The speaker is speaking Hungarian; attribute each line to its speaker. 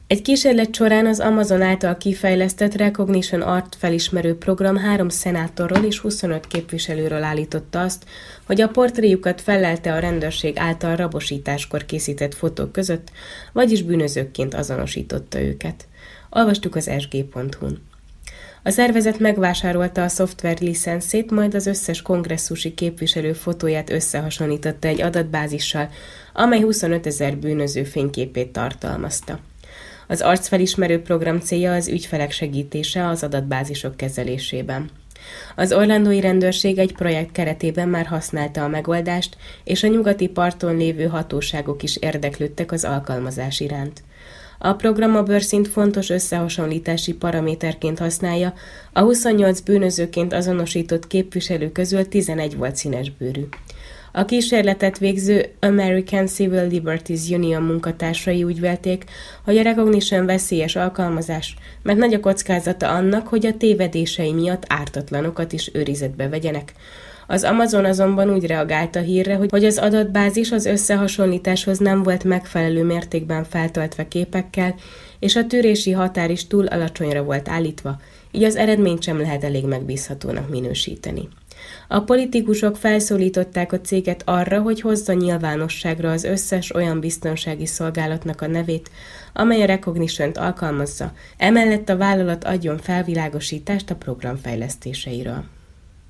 Speaker 1: Egy kísérlet során az Amazon által kifejlesztett Recognition arcfelismerő program 3 szenátorról és 25 képviselőről állította azt, hogy a portréjukat fellelte a rendőrség által rabosításkor készített fotók között, vagyis bűnözőkként azonosította őket. Olvastuk az sg.hu-n. A szervezet megvásárolta a szoftver licenszét, majd az összes kongresszusi képviselő fotóját összehasonlította egy adatbázissal, amely 25 000 bűnöző fényképét tartalmazta. Az arcfelismerő program célja az ügyfelek segítése az adatbázisok kezelésében. Az orlandói rendőrség egy projekt keretében már használta a megoldást, és a nyugati parton lévő hatóságok is érdeklődtek az alkalmazás iránt. A program a bőrszint fontos összehasonlítási paraméterként használja, a 28 bűnözőként azonosított képviselő közül 11 volt színesbőrű. A kísérletet végző American Civil Liberties Union munkatársai úgy vélték, hogy a Recognition veszélyes alkalmazás, mert nagy a kockázata annak, hogy a tévedései miatt ártatlanokat is őrizetbe vegyenek. Az Amazon azonban úgy reagált a hírre, hogy az adatbázis az összehasonlításhoz nem volt megfelelő mértékben feltöltve képekkel, és a tűrési határ is túl alacsonyra volt állítva, így az eredményt sem lehet elég megbízhatónak minősíteni. A politikusok felszólították a céget arra, hogy hozza nyilvánosságra az összes olyan biztonsági szolgálatnak a nevét, amely a Recognition-t alkalmazza, emellett a vállalat adjon felvilágosítást a program fejlesztéseiről.